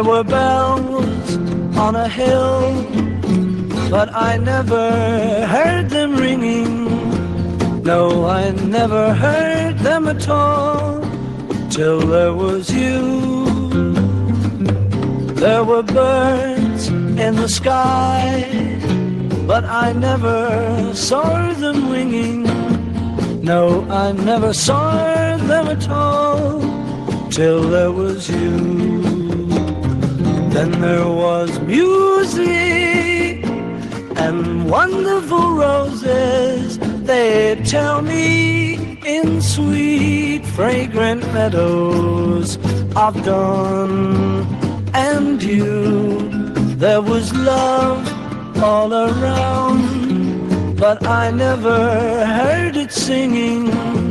There were bells on a hill, but I never heard them ringing. No, I never heard them at all, till there was you. There were birds in the sky, but I never saw them winging. No, I never saw them at all, till there was you. Then there was music and wonderful roses, they'd tell me, in sweet fragrant meadows of dawn and dew. There was love all around, but I never heard it singing.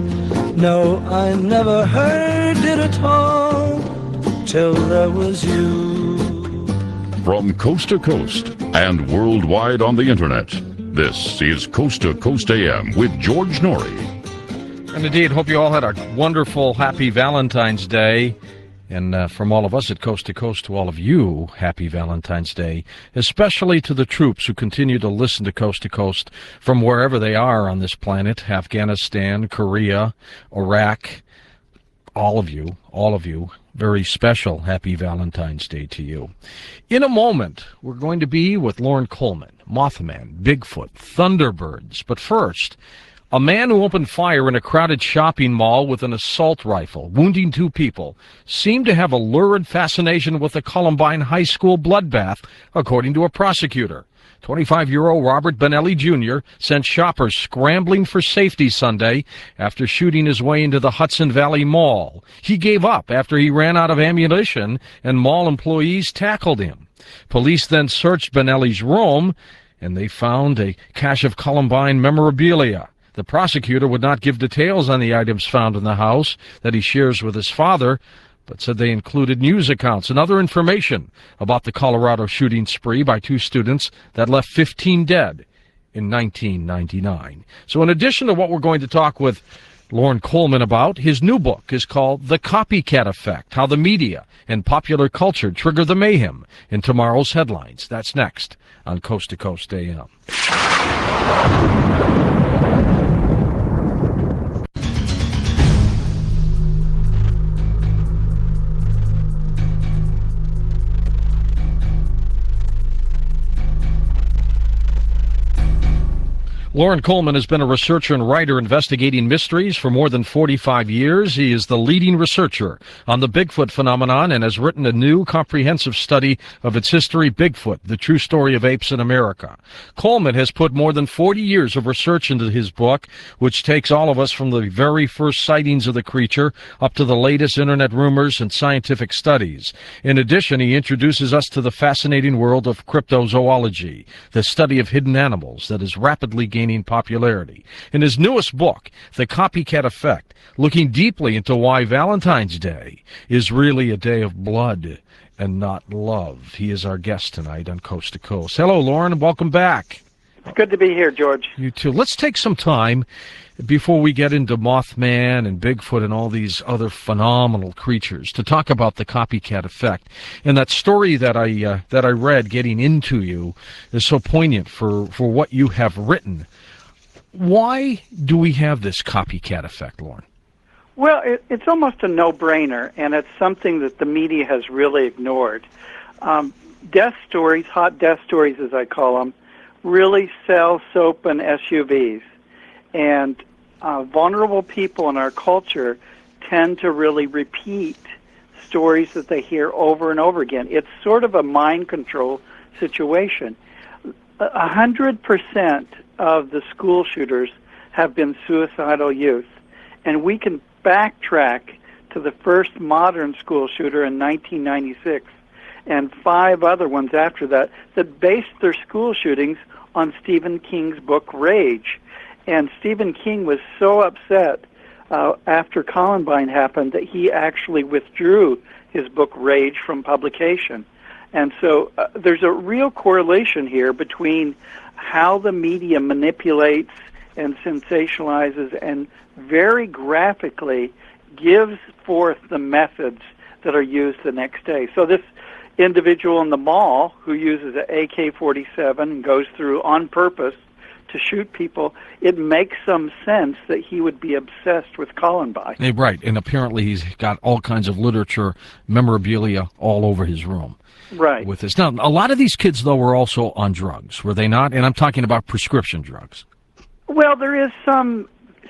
No, I never heard it at all, till there was you. From coast to coast and worldwide on the internet, this is Coast to Coast AM with George Norrie. And indeed, hope you all had a wonderful, happy Valentine's Day. And from all of us at Coast to Coast to all of you, happy Valentine's Day, especially to the troops who continue to listen to Coast from wherever they are on this planet, Afghanistan, Korea, Iraq, all of you, very special happy Valentine's Day to you. In a moment, we're going to be with Loren Coleman, Mothman, Bigfoot, Thunderbirds. But first, a man who opened fire in a crowded shopping mall with an assault rifle, wounding 2 people, seemed to have a lurid fascination with the Columbine High School bloodbath, according to a prosecutor. 25-year-old Robert Benelli Jr. sent shoppers scrambling for safety Sunday after shooting his way into the Hudson Valley Mall. He gave up after he ran out of ammunition, and mall employees tackled him. Police then searched Benelli's room, and they found a cache of Columbine memorabilia. The prosecutor would not give details on the items found in the house that he shares with his father, but said they included news accounts and other information about the Colorado shooting spree by 2 students that left 15 dead in 1999. So in addition to what we're going to talk with Loren Coleman about, his new book is called The Copycat Effect, How the Media and Popular Culture Trigger the Mayhem in Tomorrow's Headlines. That's next on Coast to Coast AM. Loren Coleman has been a researcher and writer investigating mysteries for more than 45 years. He is the leading researcher on the Bigfoot phenomenon and has written a new comprehensive study of its history, Bigfoot, the True Story of Apes in America. Coleman has put more than 40 years of research into his book, which takes all of us from the very first sightings of the creature up to the latest internet rumors and scientific studies. In addition, he introduces us to the fascinating world of cryptozoology, the study of hidden animals that is rapidly gaining popularity. In his newest book, The Copycat Effect, looking deeply into why Valentine's Day is really a day of blood and not love. He is our guest tonight on Coast to Coast. Hello, Loren, and welcome back. It's good to be here, George. You too. Let's take some time before we get into Mothman and Bigfoot and all these other phenomenal creatures to talk about the copycat effect. And that story that I read, Getting Into You, is so poignant for what you have written. Why do we have this copycat effect, Loren? Well, it's almost a no-brainer, and it's something that the media has really ignored. Death stories, hot death stories as I call them, really sell soap and SUVs. And vulnerable people in our culture tend to really repeat stories that they hear over and over again. It's sort of a mind control situation. 100% of the school shooters have been suicidal youth. And we can backtrack to the first modern school shooter in 1996 and 5 other ones after that based their school shootings on Stephen King's book Rage. And Stephen King was so upset after Columbine happened that he actually withdrew his book Rage from publication. And so there's a real correlation here between how the media manipulates and sensationalizes and very graphically gives forth the methods that are used the next day. So this, individual in the mall who uses an AK-47 and goes through on purpose to shoot people, it makes some sense that he would be obsessed with Columbine. Right, and apparently he's got all kinds of literature, memorabilia all over his room. Right. With this. Now, a lot of these kids, though, were also on drugs, were they not? And I'm talking about prescription drugs. Well, there is some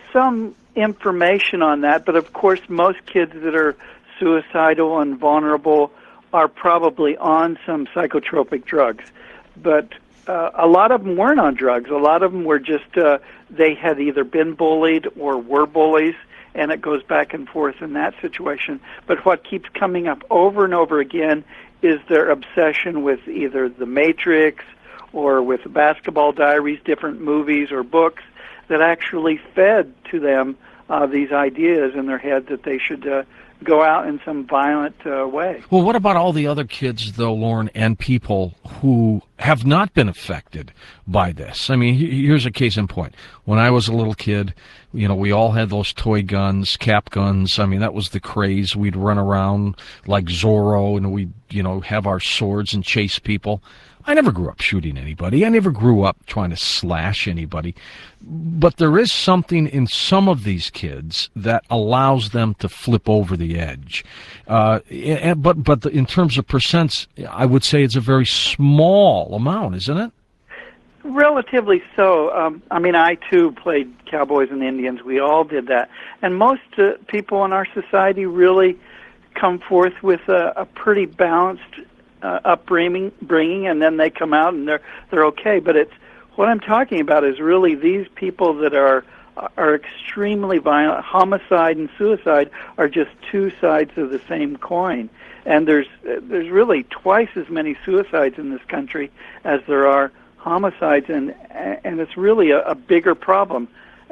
information on that, but of course most kids that are suicidal and vulnerable are probably on some psychotropic drugs. But a lot of them weren't on drugs. A lot of them were just, they had either been bullied or were bullies, and it goes back and forth in that situation. But what keeps coming up over and over again is their obsession with either The Matrix or with Basketball Diaries, different movies or books that actually fed to them these ideas in their head that they should go out in some violent way. Well, what about all the other kids, though, Lauren, and people who have not been affected by this? I mean, here's a case in point. When I was a little kid, you know, we all had those toy guns, cap guns. I mean, that was the craze. We'd run around like Zorro, and we'd, you know, have our swords and chase people. I never grew up shooting anybody. I never grew up trying to slash anybody. But there is something in some of these kids that allows them to flip over the edge. But in terms of percents, I would say it's a very small amount, isn't it? Relatively so. I mean, I, too, played Cowboys and Indians. We all did that. And most people in our society really come forth with a pretty balanced upbringing, and then they come out and they're okay. But it's what I'm talking about is really these people that are extremely violent. Homicide and suicide are just two sides of the same coin, and there's really twice as many suicides in this country as there are homicides, and it's really a bigger problem.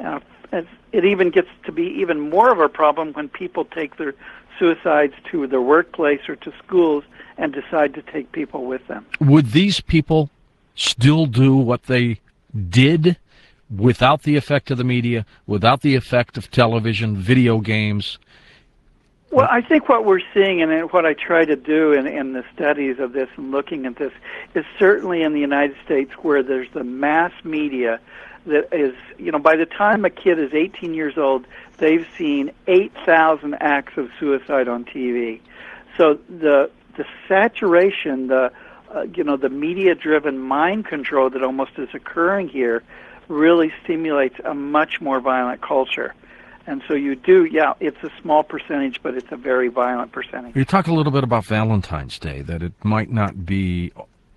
It even gets to be even more of a problem when people take their suicides to their workplace or to schools and decide to take people with them. Would these people still do what they did without the effect of the media, without the effect of television, video games? Well, I think what we're seeing, and what I try to do in the studies of this and looking at this, is certainly in the United States where there's the mass media that is, you know, by the time a kid is 18 years old, they've seen 8,000 acts of suicide on TV. So the saturation, the media-driven mind control that almost is occurring here really stimulates a much more violent culture. And so you do, yeah, it's a small percentage, but it's a very violent percentage. You talk a little bit about Valentine's Day, that it might not be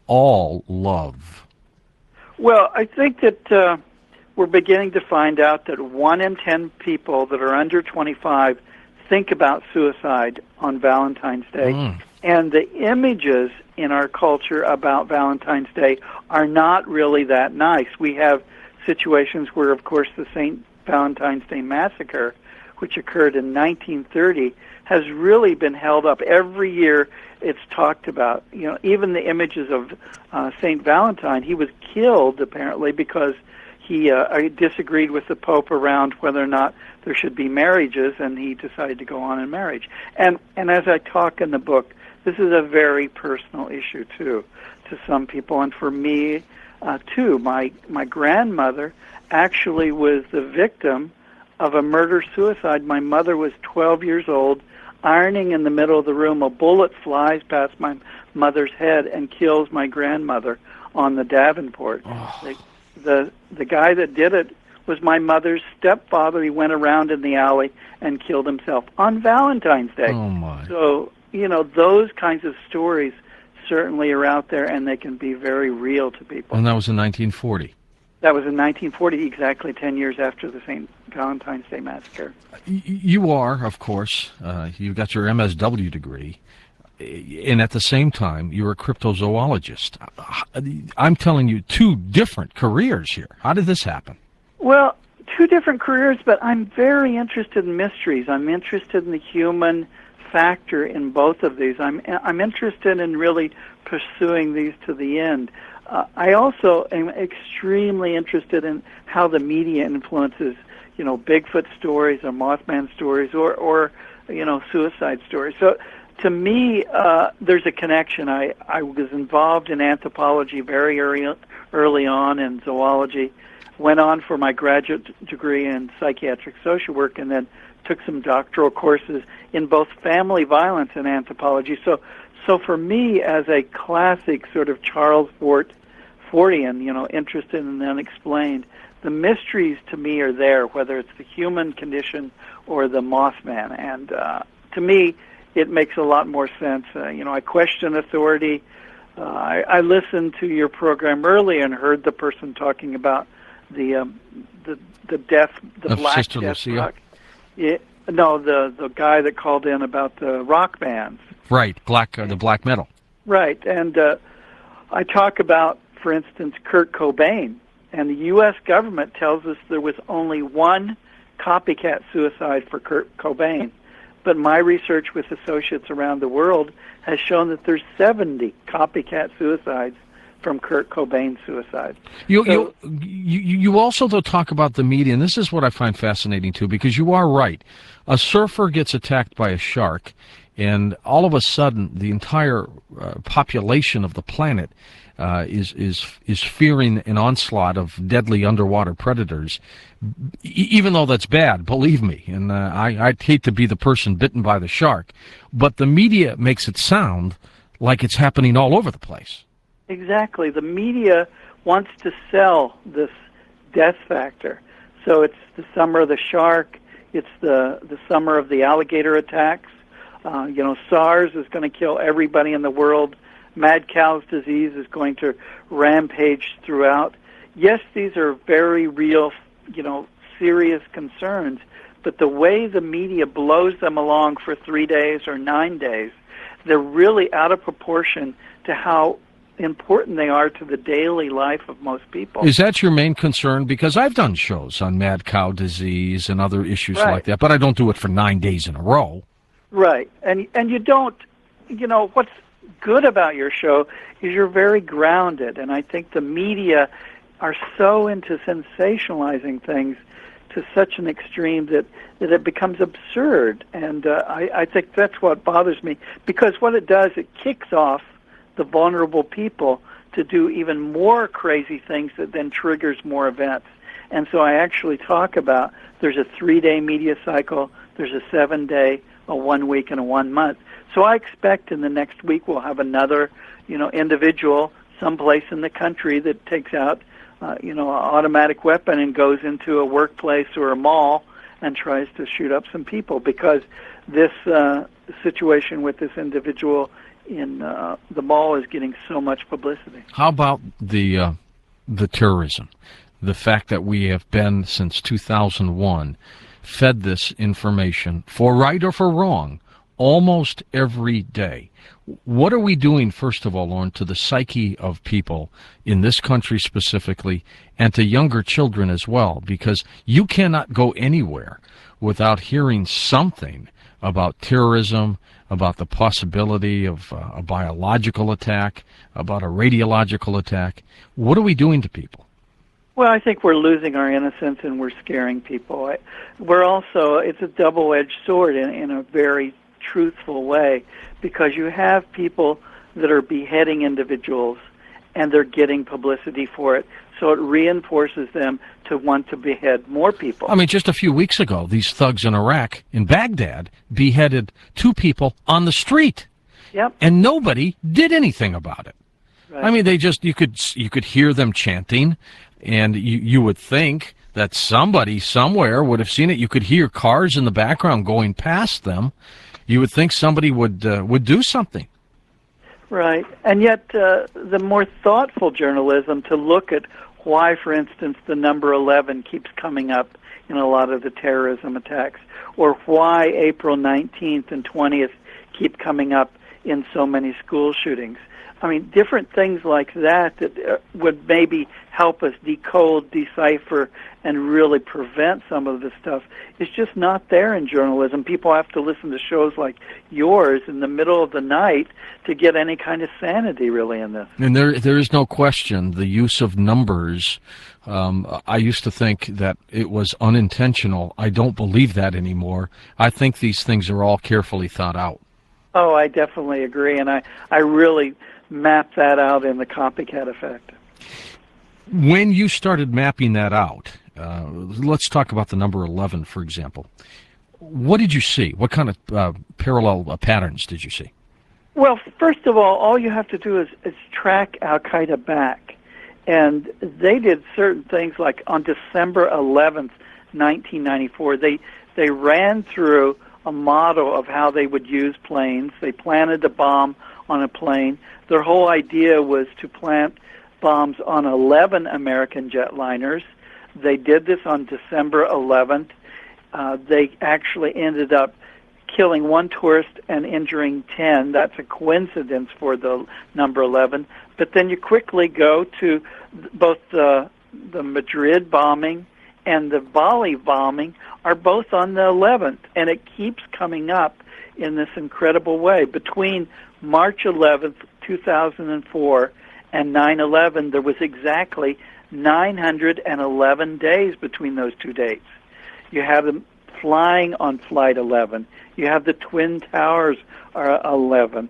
all love. Well, I think that we're beginning to find out that 1 in 10 people that are under 25 think about suicide on Valentine's Day. And the images in our culture about Valentine's Day are not really that nice. We have situations where, of course, the St. Valentine's Day Massacre, which occurred in 1930, has really been held up. Every year it's talked about. You know, even the images of St. Valentine, he was killed, apparently, because he disagreed with the Pope around whether or not there should be marriages, and he decided to go on in marriage. And as I talk in the book, this is a very personal issue, too, to some people. And for me, too, my grandmother actually was the victim of a murder-suicide. My mother was 12 years old, ironing in the middle of the room. A bullet flies past my mother's head and kills my grandmother on the Davenport. Oh. The guy that did it was my mother's stepfather. He went around in the alley and killed himself on Valentine's Day. Oh, my. So, you know, those kinds of stories certainly are out there, and they can be very real to people. And that was in 1940. That was in 1940, exactly 10 years after the St. Valentine's Day Massacre. You are, of course, you got your MSW degree, and at the same time, you're a cryptozoologist. I'm telling you, two different careers here. How did this happen? Well, two different careers, but I'm very interested in mysteries. I'm interested in the human factor in both of these. I'm interested in really pursuing these to the end. I also am extremely interested in how the media influences, you know, Bigfoot stories or Mothman stories or you know, suicide stories. So To me, there's a connection. I was involved in anthropology very early on, and zoology. Went on for my graduate degree in psychiatric social work, and then took some doctoral courses in both family violence and anthropology. So for me, as a classic sort of Charles Fordian, interested in the unexplained, the mysteries to me are there, whether it's the human condition or the Mothman. And to me, it makes a lot more sense. I question authority. I listened to your program earlier and heard the person talking about the death, the of black Sister death Lucia? rock. No, the guy that called in about the rock bands. Right, the black metal. Right, and I talk about, for instance, Kurt Cobain, and the U.S. government tells us there was only one copycat suicide for Kurt Cobain. But my research with associates around the world has shown that there's 70 copycat suicides from Kurt Cobain's suicide. You also, though, talk about the media, and this is what I find fascinating, too, because you are right. A surfer gets attacked by a shark, and all of a sudden, the entire population of the planet is fearing an onslaught of deadly underwater predators, even though that's bad, believe me. And I'd hate to be the person bitten by the shark, but the media makes it sound like it's happening all over the place. Exactly. The media wants to sell this death factor. So it's the summer of the shark. It's the summer of the alligator attacks. SARS is going to kill everybody in the world. Mad cow's disease is going to rampage throughout. Yes, these are very real, serious concerns, but the way the media blows them along for 3 days or 9 days, they're really out of proportion to how important they are to the daily life of most people. Is that your main concern? Because I've done shows on mad cow disease and other issues like that, but I don't do it for 9 days in a row. Right. And you don't, what's good about your show is you're very grounded, and I think the media are so into sensationalizing things to such an extreme that it becomes absurd. And I think that's what bothers me, because what it does, it kicks off the vulnerable people to do even more crazy things that then triggers more events. And so I actually talk about there's a 3-day media cycle, there's a 7-day, a 1 week, and a 1 month. So I expect in the next week we'll have another, individual someplace in the country that takes out, an automatic weapon and goes into a workplace or a mall and tries to shoot up some people, because this situation with this individual in the mall is getting so much publicity. How about the terrorism? The fact that we have been, since 2001, fed this information, for right or for wrong, almost every day. What are we doing, first of all, Lauren, to the psyche of people in this country specifically, and to younger children as well? Because you cannot go anywhere without hearing something about terrorism, about the possibility of a biological attack, about a radiological attack. What are we doing to people? Well, I think we're losing our innocence and we're scaring people. We're also, it's a double-edged sword in a very truthful way, because you have people that are beheading individuals and they're getting publicity for it, so it reinforces them to want to behead more people. I mean, just a few weeks ago, these thugs in Iraq, in Baghdad, beheaded 2 people on the street. Yep. And nobody did anything about it. Right. I mean, they just, you could hear them chanting, and you would think that somebody somewhere would have seen it. You could hear cars in the background going past them. You would think somebody would do something. Right. And yet the more thoughtful journalism to look at why, for instance, the number 11 keeps coming up in a lot of the terrorism attacks, or why April 19th and 20th keep coming up in so many school shootings. I mean, different things like that would maybe help us decode, decipher, and really prevent some of this stuff. It's just not there in journalism. People have to listen to shows like yours in the middle of the night to get any kind of sanity, really, in this. And there is no question the use of numbers. I used to think that it was unintentional. I don't believe that anymore. I think these things are all carefully thought out. Oh, I definitely agree, and I really mapped that out in the copycat effect. When you started mapping that out, let's talk about the number 11, for example. What did you see? What kind of parallel patterns did you see? Well, first of all you have to do is track Al-Qaeda back. And they did certain things like on December 11th, 1994, they ran through a model of how they would use planes. They planted a bomb on a plane. Their whole idea was to plant bombs on 11 American jetliners. They did this on December 11th. They actually ended up killing one tourist and injuring 10. That's a coincidence for the number 11. But then you quickly go to both the Madrid bombing and the Bali bombing are both on the 11th, and it keeps coming up in this incredible way. Between March 11th, 2004 and 9/11, there was exactly 911 days between those two dates. You have them flying on Flight 11. You have the Twin Towers are 11.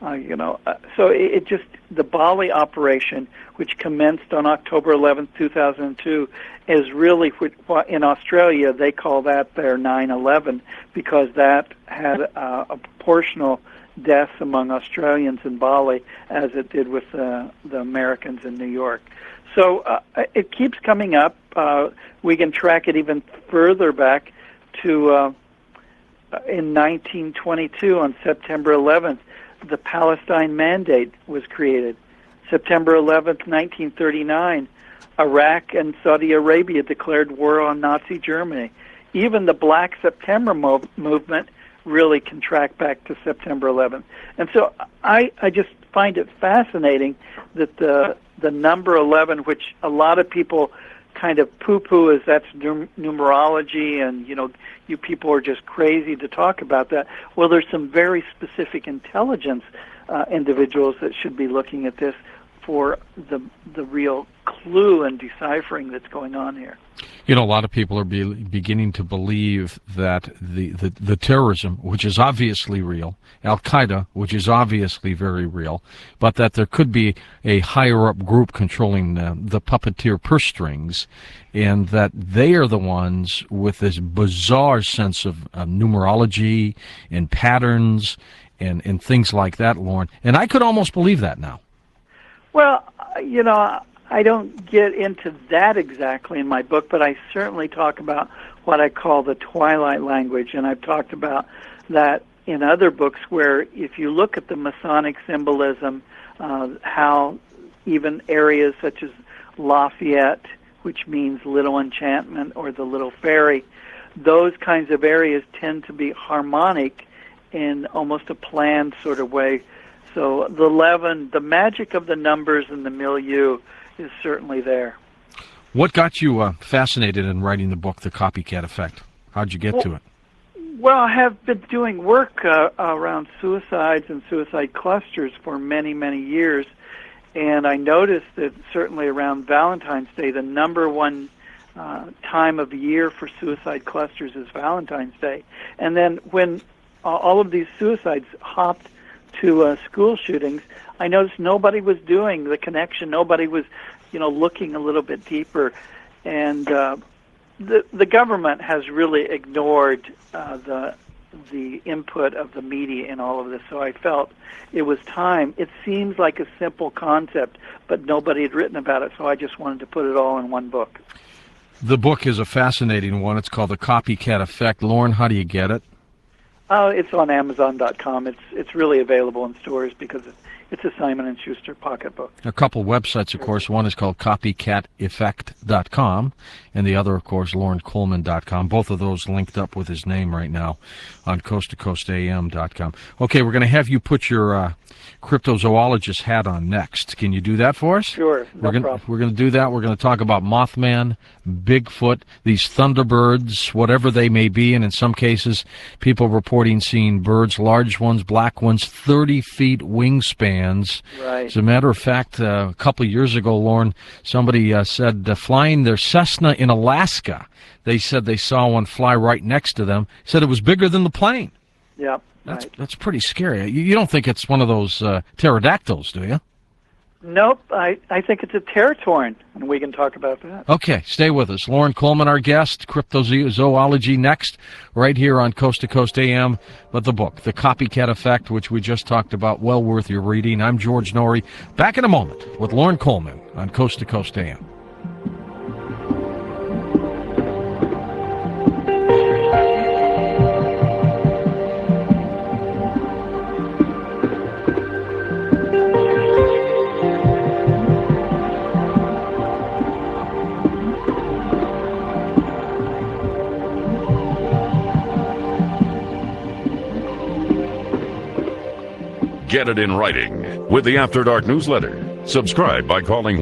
So it just, the Bali operation, which commenced on October 11th, 2002, is really, in Australia, they call that their 9/11 because that had a proportional deaths among Australians in Bali as it did with the Americans in New York. So it keeps coming up. We can track it even further back to in 1922 on September 11th, the Palestine Mandate was created. September 11th, 1939, Iraq and Saudi Arabia declared war on Nazi Germany. Even the Black September movement really can track back to September 11th. And so I just find it fascinating that the number 11, which a lot of people kind of poo-poo as that's numerology and, you people are just crazy to talk about that. Well, there's some very specific intelligence individuals that should be looking at this for the real clue and deciphering that's going on here. A lot of people are beginning to believe that the terrorism, which is obviously real, Al-Qaeda, which is obviously very real, but that there could be a higher-up group controlling the puppeteer purse strings, and that they are the ones with this bizarre sense of numerology and patterns and things like that, Loren. And I could almost believe that now. Well, I don't get into that exactly in my book, but I certainly talk about what I call the twilight language, and I've talked about that in other books where if you look at the Masonic symbolism, how even areas such as Lafayette, which means little enchantment or the little fairy, those kinds of areas tend to be harmonic in almost a planned sort of way. So the 11, the magic of the numbers and the milieu is certainly there. What got you fascinated in writing the book, The Copycat Effect? How'd you get to it? Well, I have been doing work around suicides and suicide clusters for many, many years, and I noticed that certainly around Valentine's Day, the number one time of year for suicide clusters is Valentine's Day. And then when all of these suicides hopped to school shootings, I noticed nobody was doing the connection. Nobody was, looking a little bit deeper, and the government has really ignored the input of the media in all of this. So I felt it was time. It seems like a simple concept, but nobody had written about it. So I just wanted to put it all in one book. The book is a fascinating one. It's called The Copycat Effect. Loren, how do you get it? It's on Amazon.com. It's really available in stores because it's a Simon & Schuster pocketbook. A couple websites, of course. One is called copycateffect.com, and the other, of course, LorenColeman.com. Both of those linked up with his name right now on coasttocoastam.com. Okay, we're going to have you put your cryptozoologist hat on next. Can you do that for us? Sure, no problem. We're going to do that. We're going to talk about Mothman, Bigfoot, these thunderbirds, whatever they may be, and in some cases, people reporting seeing birds, large ones, black ones, 30 feet wingspans. Right. As a matter of fact, a couple of years ago, Loren, somebody said flying their Cessna in Alaska, they said they saw one fly right next to them, said it was bigger than the plane. Yep. That's pretty scary. You don't think it's one of those pterodactyls, do you? Nope. I think it's a Territorn, and we can talk about that. Okay, stay with us. Loren Coleman, our guest, cryptozoology next, right here on Coast to Coast AM. But the book, The Copycat Effect, which we just talked about, well worth your reading. I'm George Noory. Back in a moment with Loren Coleman on Coast to Coast AM. Get it in writing with the After Dark newsletter. Subscribe by calling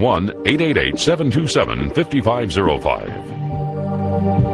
1-888-727-5505.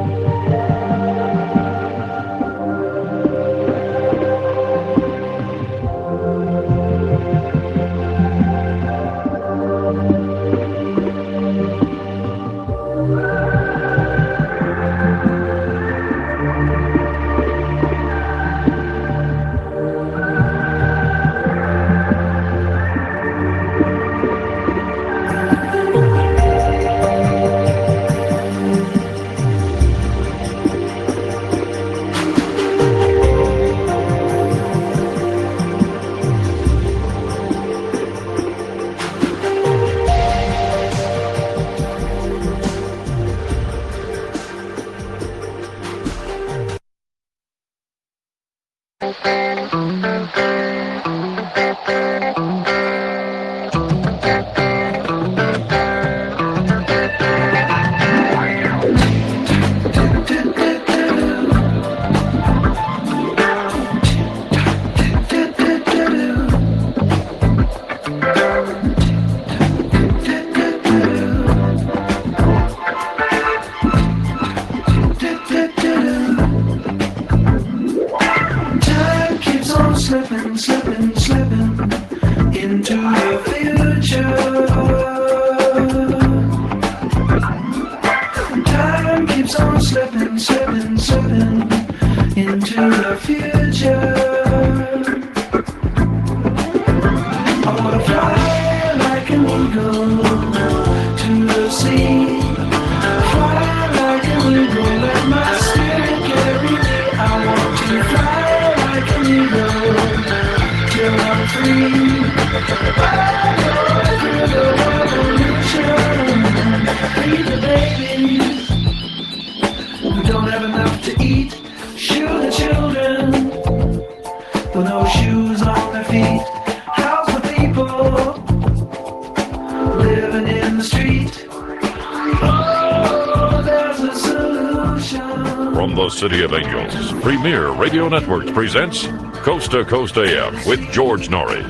City of Angels, Premier Radio Networks presents Coast to Coast AM with George Noory.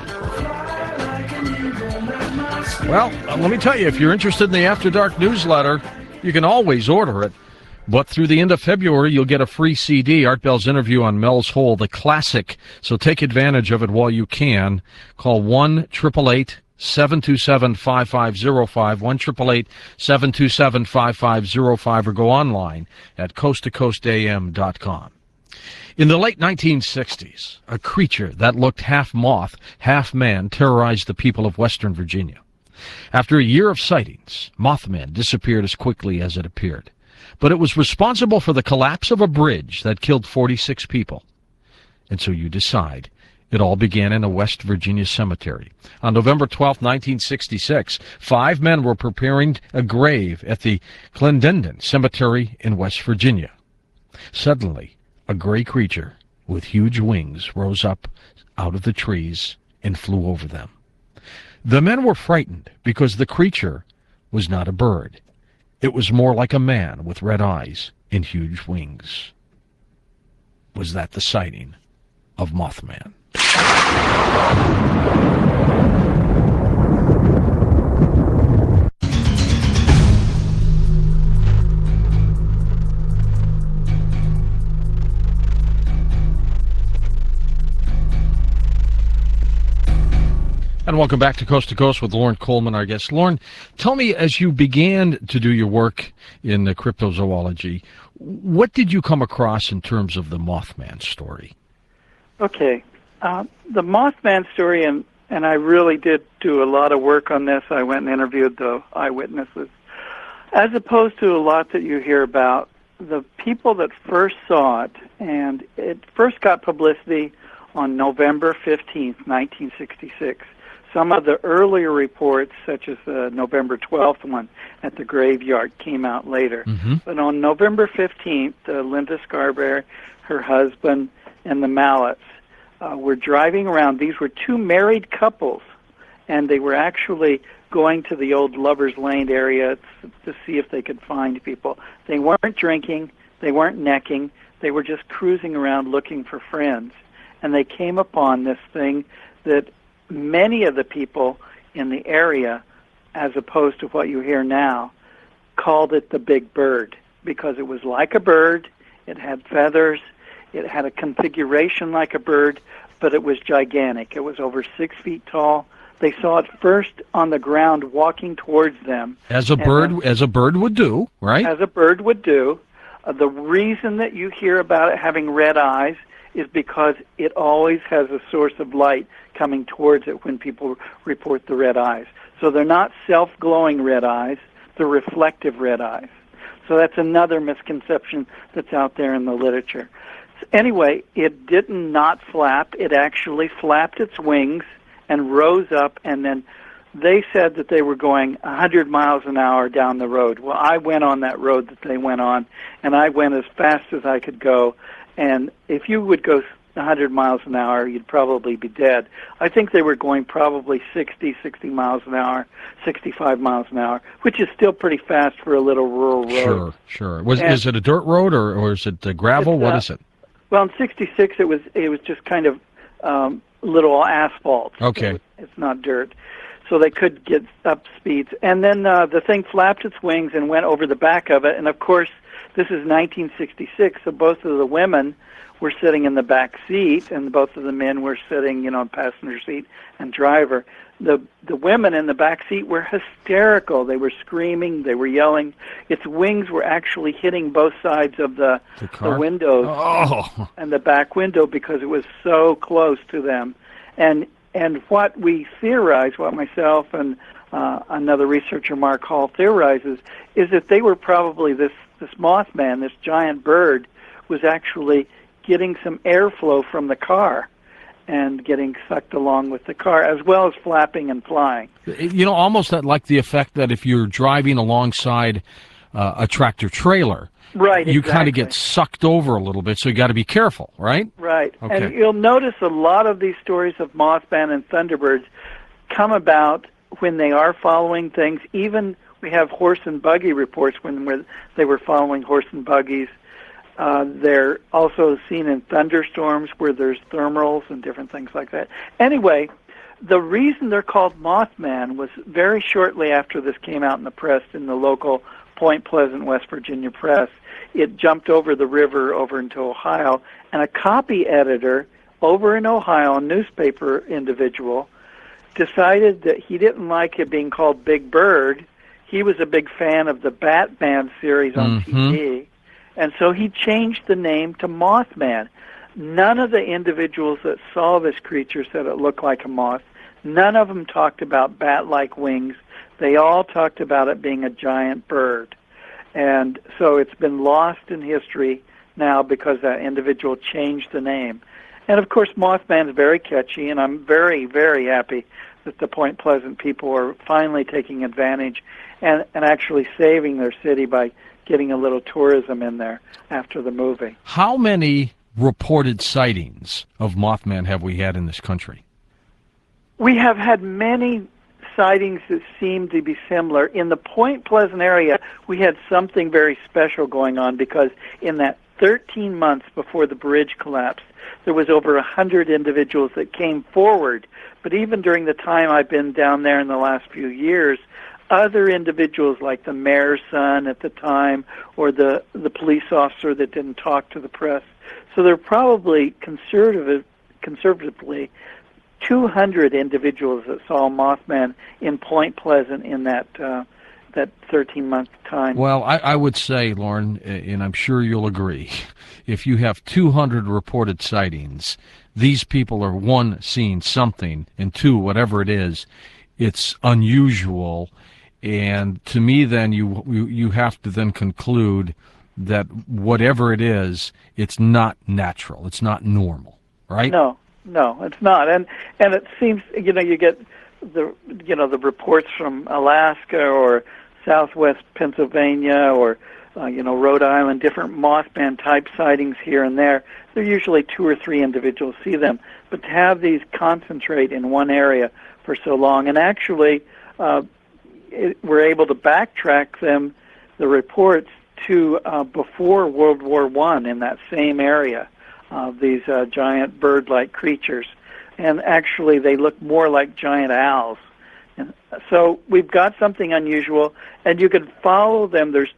Well, let me tell you, if you're interested in the After Dark newsletter, you can always order it. But through the end of February, you'll get a free CD, Art Bell's interview on Mel's Hole, the classic. So take advantage of it while you can. Call 1-888-727-5505, 1-888-727-5505, or go online at coasttocoastam.com. In the late 1960s, a creature that looked half moth, half man terrorized the people of Western Virginia. After a year of sightings, Mothman disappeared as quickly as it appeared. But it was responsible for the collapse of a bridge that killed 46 people. And so you decide. It all began in a West Virginia cemetery. On November 12, 1966, 5 men were preparing a grave at the Clendenden Cemetery in West Virginia. Suddenly, a gray creature with huge wings rose up out of the trees and flew over them. The men were frightened because the creature was not a bird. It was more like a man with red eyes and huge wings. Was that the sighting of Mothman? And welcome back to Coast with Loren Coleman, our guest. Loren, tell me, as you began to do your work in the cryptozoology, what did you come across in terms of the Mothman story? Okay. The Mothman story, and I really did do a lot of work on this. I went and interviewed the eyewitnesses. As opposed to a lot that you hear about, the people that first saw it, and it first got publicity on November 15th, 1966. Some of the earlier reports, such as the November 12th one at the graveyard, came out later. Mm-hmm. But on November 15th, Linda Scarberry, her husband, and the Mallets were driving around. These were two married couples, and they were actually going to the old Lover's Lane area to see if they could find people. They weren't drinking, they weren't necking, they were just cruising around looking for friends. And they came upon this thing that many of the people in the area, as opposed to what you hear now, called it the Big Bird, because it was like a bird, it had feathers, it had a configuration like a bird, but it was gigantic. It was over 6 feet tall. They saw it first on the ground walking towards them. As a bird would do, right? As a bird would do. The reason that you hear about it having red eyes is because it always has a source of light coming towards it when people report the red eyes. So they're not self-glowing red eyes, they're reflective red eyes. So that's another misconception that's out there in the literature. So anyway, it did not flap. It actually flapped its wings and rose up, and then they said that they were going 100 miles an hour down the road. Well, I went on that road that they went on, and I went as fast as I could go. And if you would go 100 miles an hour, you'd probably be dead. I think they were going probably 60 miles an hour, 65 miles an hour, which is still pretty fast for a little rural road. Sure. Is it a dirt road or is it gravel? What is it? Well, in 66, it was just kind of little asphalt. Okay. It's not dirt. So they could get up speeds. And then the thing flapped its wings and went over the back of it. And, of course, this is 1966, so both of the women were sitting in the back seat, and both of the men were sitting, in passenger seat and driver. The women in the back seat were hysterical. They were screaming. They were yelling. Its wings were actually hitting both sides of the windows and the back window because it was so close to them. And what we theorize, what myself and another researcher, Mark Hall, theorizes, is that they were probably this Mothman, this giant bird, was actually getting some airflow from the car and getting sucked along with the car, as well as flapping and flying. Almost like the effect that if you're driving alongside a tractor trailer, right, you kind of get sucked over a little bit, so you got to be careful, right? Right. Okay. And you'll notice a lot of these stories of Mothman and Thunderbirds come about when they are following things. Even we have horse and buggy reports when they were following horse and buggies. They're also seen in thunderstorms where there's thermals and different things like that. Anyway, the reason they're called Mothman was very shortly after this came out in the press, in the local Point Pleasant, West Virginia press. It jumped over the river over into Ohio, and a copy editor over in Ohio, a newspaper individual, decided that he didn't like it being called Big Bird. He was a big fan of the Batman series on TV. And so he changed the name to Mothman. None of the individuals that saw this creature said it looked like a moth. None of them talked about bat-like wings. They all talked about it being a giant bird. And so it's been lost in history now because that individual changed the name. And, of course, Mothman is very catchy, and I'm very, very happy that the Point Pleasant people are finally taking advantage and actually saving their city by getting a little tourism in there after the movie. How many reported sightings of Mothman have we had in this country? We have had many sightings that seem to be similar. In the Point Pleasant area, we had something very special going on because in that 13 months before the bridge collapsed, there was over 100 individuals that came forward. But even during the time I've been down there in the last few years, other individuals like the mayor's son at the time or the police officer that didn't talk to the press. So there are probably conservatively 200 individuals that saw Mothman in Point Pleasant in that that 13-month time. Well, I would say, Lauren, and I'm sure you'll agree, if you have 200 reported sightings, these people are, one, seeing something, and two, whatever it is, it's unusual. And to me, then, you have to then conclude that whatever it is, it's not natural. It's not normal, right? No, it's not. And it seems, you get the reports from Alaska or Southwest Pennsylvania or Rhode Island, different Mothman type sightings here and there. They're usually 2 or 3 individuals see them, but to have these concentrate in one area for so long, and actually we're able to backtrack them, the reports, to before World War I in that same area, these giant bird-like creatures. And actually they look more like giant owls. And so we've got something unusual, and you can follow them. There's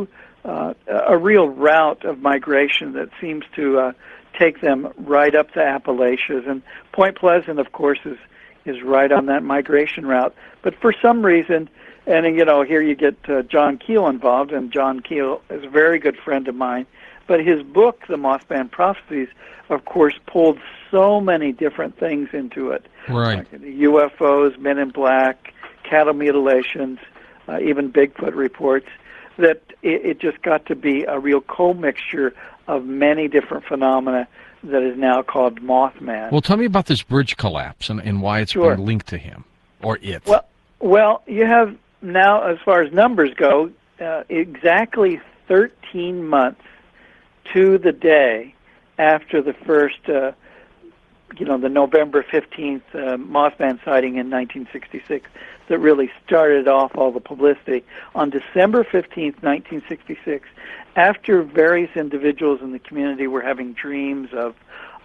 a real route of migration that seems to take them right up the Appalachians. And Point Pleasant, of course, is right on that migration route. But for some reason, and here you get John Keel involved, and John Keel is a very good friend of mine. But his book, The Mothman Prophecies, of course, pulled so many different things into it. Right. Like UFOs, Men in Black, cattle mutilations, even Bigfoot reports, that it just got to be a real commixture of many different phenomena that is now called Mothman. Well, tell me about this bridge collapse and why it's Sure. been linked to him, or it. Well, you have now, as far as numbers go, exactly 13 months to the day after the first, the November 15th Mothman sighting in 1966 that really started off all the publicity. On December 15th, 1966, after various individuals in the community were having dreams of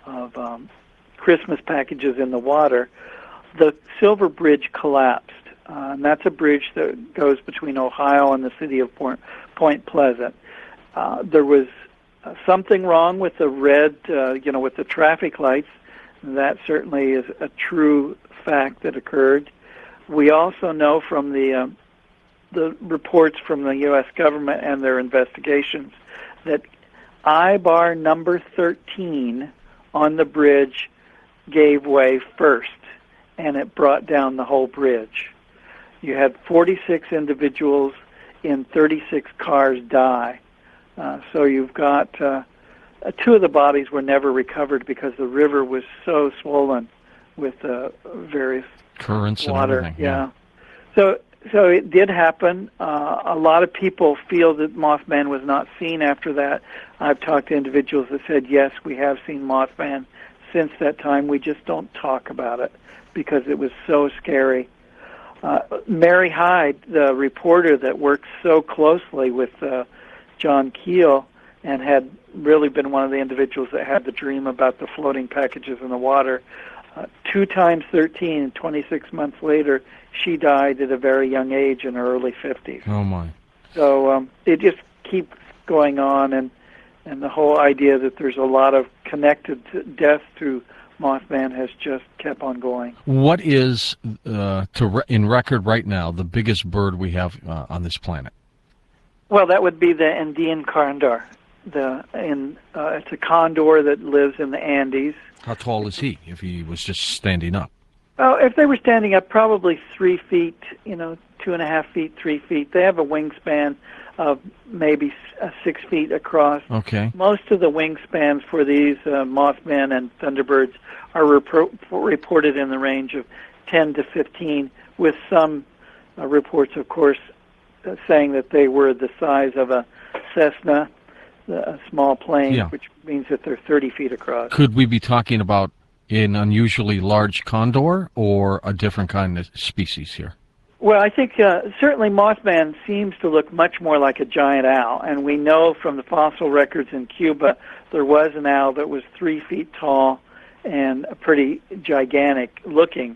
Christmas packages in the water, the Silver Bridge collapsed. And that's a bridge that goes between Ohio and the city of Point Pleasant. There was something wrong with the red, with the traffic lights. That certainly is a true fact that occurred. We also know from the reports from the U.S. government and their investigations that I-bar number 13 on the bridge gave way first, and it brought down the whole bridge. You had 46 individuals in 36 cars die. So you've got 2 of the bodies were never recovered because the river was so swollen with various currents water. and everything. Yeah. So it did happen. A lot of people feel that Mothman was not seen after that. I've talked to individuals that said, yes, we have seen Mothman since that time. We just don't talk about it because it was so scary. Mary Hyde, the reporter that worked so closely with John Keel and had really been one of the individuals that had the dream about the floating packages in the water, 2 times 13, and 26 months later, she died at a very young age in her early 50s. Oh, my. So it just keeps going on, and the whole idea that there's a lot of connected death to Mothman has just kept on going. What is, in record right now, the biggest bird we have on this planet? Well, that would be the Andean condor. It's a condor that lives in the Andes. How tall is he, if he was just standing up? Oh, if they were standing up, probably 3 feet, 2.5 feet, 3 feet. They have a wingspan of maybe 6 feet across. Okay. Most of the wingspans for these Mothman and Thunderbirds are reported in the range of 10 to 15, with some reports, of course, saying that they were the size of a Cessna, a small plane, Yeah. which means that they're 30 feet across. Could we be talking about an unusually large condor or a different kind of species here? Well, I think certainly Mothman seems to look much more like a giant owl, and we know from the fossil records in Cuba there was an owl that was 3 feet tall and pretty gigantic looking.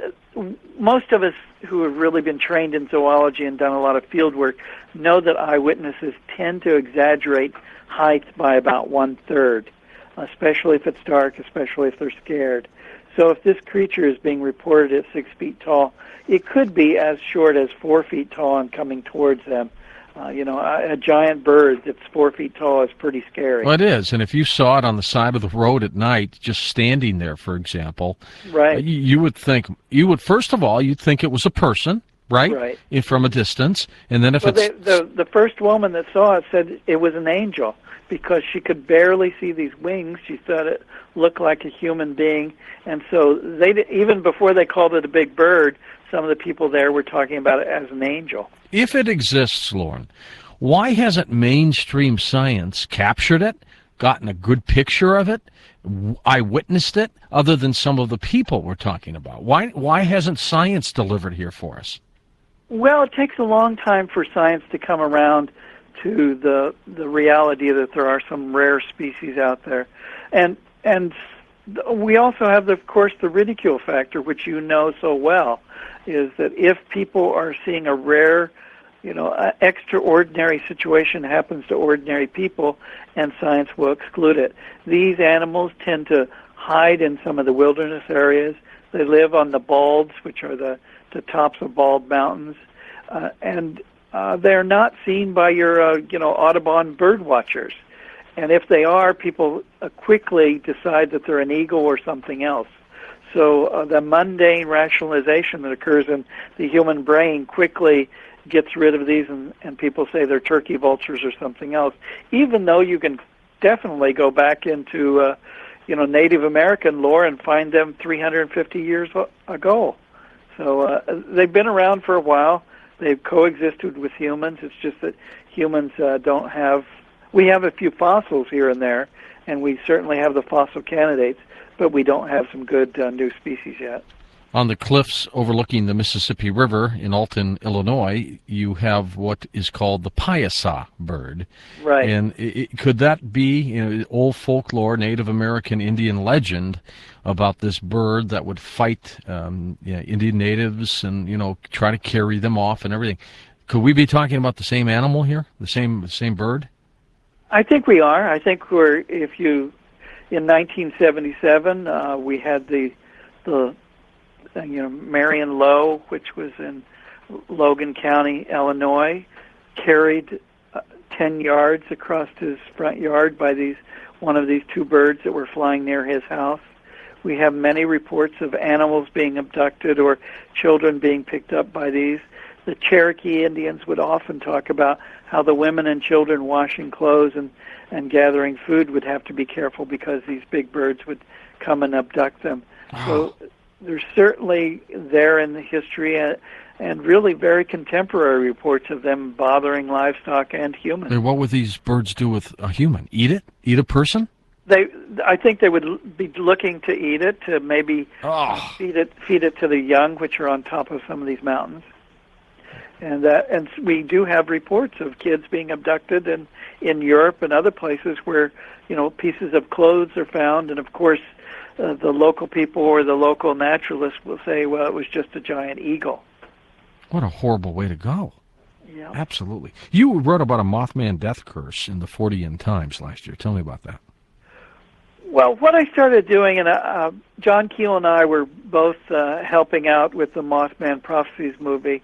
Most of us who have really been trained in zoology and done a lot of field work know that eyewitnesses tend to exaggerate height by about 1/3. especially if it's dark, especially if they're scared. So if this creature is being reported at 6 feet tall, it could be as short as 4 feet tall and coming towards them. A giant bird that's 4 feet tall is pretty scary. Well, it is, and if you saw it on the side of the road at night, just standing there, for example, right, you would first of all, you'd think it was a person, right? Right. From a distance, and then if the first woman that saw it said it was an angel because she could barely see these wings. She thought it looked like a human being, and so even before they called it a big bird, some of the people there were talking about it as an angel. If it exists, Lauren, why hasn't mainstream science captured it, gotten a good picture of it, eyewitnessed it, other than some of the people we're talking about? Why hasn't science delivered here for us? Well, it takes a long time for science to come around to the reality that there are some rare species out there. And we also have, of course, the ridicule factor, which you know so well, is that if people are seeing a rare, extraordinary situation happens to ordinary people, and science will exclude it. These animals tend to hide in some of the wilderness areas. They live on the balds, which are the tops of bald mountains, and they're not seen by your, Audubon bird watchers. And if they are, people quickly decide that they're an eagle or something else. So the mundane rationalization that occurs in the human brain quickly gets rid of these, and people say they're turkey vultures or something else, even though you can definitely go back into Native American lore and find them 350 years ago. So they've been around for a while. They've coexisted with humans. It's just that humans don't have... We have a few fossils here and there, and we certainly have the fossil candidates, but we don't have some good new species yet. On the cliffs overlooking the Mississippi River in Alton, Illinois, you have what is called the Piasa bird. Right. And could that be old folklore, Native American Indian legend about this bird that would fight Indian natives and try to carry them off and everything? Could we be talking about the same animal here, the same bird? I think we are. I think in 1977, we had the Marion Lowe, which was in Logan County, Illinois, carried 10 yards across his front yard by one of these two birds that were flying near his house. We have many reports of animals being abducted or children being picked up by these. The Cherokee Indians would often talk about how the women and children washing clothes and gathering food would have to be careful because these big birds would come and abduct them. Wow. So there's certainly there in the history and really very contemporary reports of them bothering livestock and humans. And what would these birds do with a human? Eat it? Eat a person? I think they would be looking to eat it, to maybe feed it to the young, which are on top of some of these mountains. And we do have reports of kids being abducted in Europe and other places where pieces of clothes are found, and of course the local people or the local naturalists will say, well, it was just a giant eagle. What a horrible way to go. Yeah. Absolutely. You wrote about a Mothman death curse in the Fortean Times last year. Tell me about that. Well, what I started doing, and John Keel and I were both helping out with the Mothman Prophecies movie.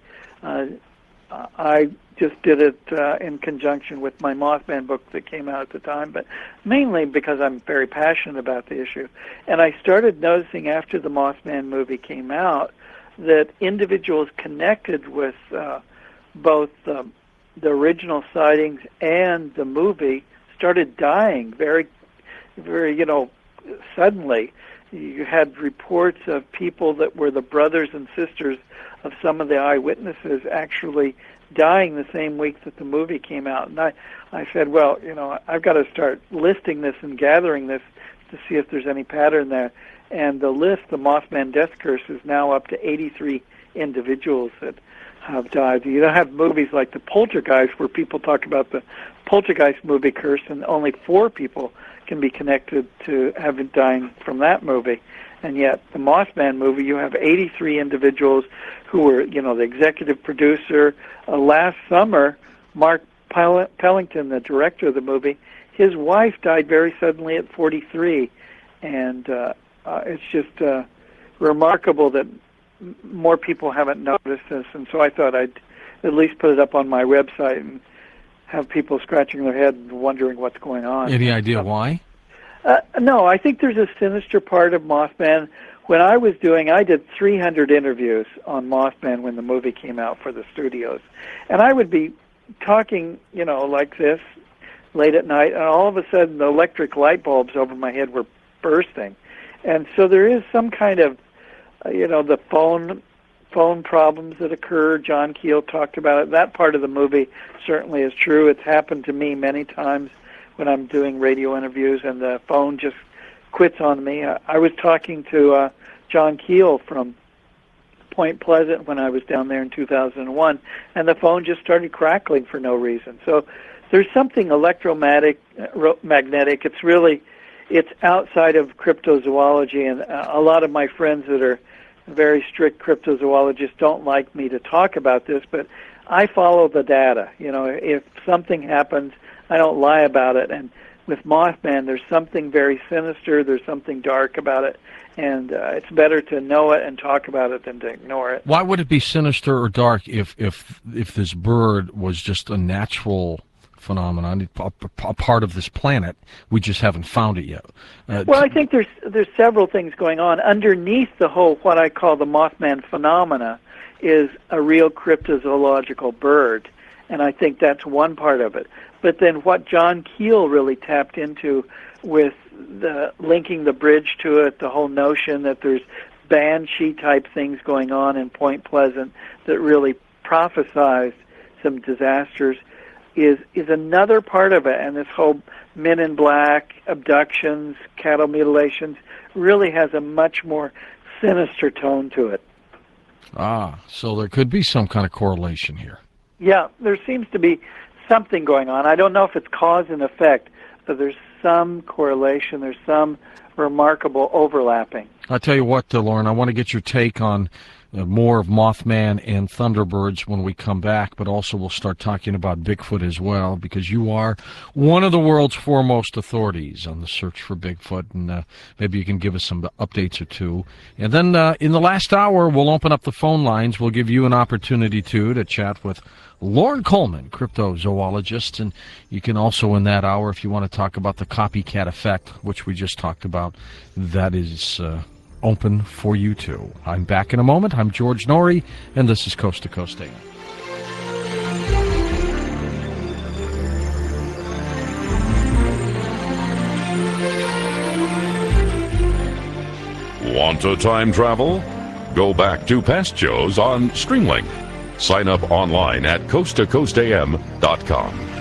I just did it in conjunction with my Mothman book that came out at the time, but mainly because I'm very passionate about the issue. And I started noticing after the Mothman movie came out that individuals connected with both the original sightings and the movie started dying very, very, suddenly. You had reports of people that were the brothers and sisters of some of the eyewitnesses actually dying the same week that the movie came out. And I said, well, I've got to start listing this and gathering this to see if there's any pattern there. And the list, the Mothman Death Curse, is now up to 83 individuals that have died. You don't have movies like the Poltergeist where people talk about the Poltergeist movie curse and only 4 people can be connected to having died from that movie. And yet, the Mothman movie, you have 83 individuals who were, the executive producer. Last summer, Mark Pellington, the director of the movie, his wife died very suddenly at 43, and it's just remarkable that more people haven't noticed this. And so I thought I'd at least put it up on my website and have people scratching their head and wondering what's going on. Any idea why? No, I think there's a sinister part of Mothman. When I did 300 interviews on Mothman when the movie came out for the studios. And I would be talking, like this late at night, and all of a sudden the electric light bulbs over my head were bursting. And so there is some kind of, the phone problems that occur. John Keel talked about it. That part of the movie certainly is true. It's happened to me many times when I'm doing radio interviews and the phone just quits on me. I was talking to John Keel from Point Pleasant when I was down there in 2001, and the phone just started crackling for no reason. So there's something magnetic. It's outside of cryptozoology, and a lot of my friends that are very strict cryptozoologists don't like me to talk about this, but I follow the data. If something happens, I don't lie about it. And with Mothman, there's something very sinister, there's something dark about it, and it's better to know it and talk about it than to ignore it. Why would it be sinister or dark if this bird was just a natural phenomenon, a part of this planet? We just haven't found it yet. Well, I think there's several things going on. Underneath the whole, what I call the Mothman phenomena, is a real cryptozoological bird, and I think that's one part of it. But then what John Keel really tapped into with the linking the bridge to it, the whole notion that there's banshee-type things going on in Point Pleasant that really prophesized some disasters, is another part of it. And this whole Men in Black, abductions, cattle mutilations, really has a much more sinister tone to it. So there could be some kind of correlation here. Yeah, there seems to be something going on. I don't know if it's cause and effect, but there's some correlation. There's some remarkable overlapping. I'll tell you what, Lauren, I want to get your take on more of Mothman and Thunderbirds when we come back, but also we'll start talking about Bigfoot as well, because you are one of the world's foremost authorities on the search for Bigfoot, and maybe you can give us some updates or two. And then in the last hour, we'll open up the phone lines. We'll give you an opportunity, to chat with Loren Coleman, cryptozoologist, and you can also in that hour, if you want to talk about the copycat effect, which we just talked about, that is open for you too. I'm back in a moment. I'm George Noory, and this is Coast to Coast AM. Want to time travel? Go back to past shows on Streamlink. Sign up online at coasttocoastam.com.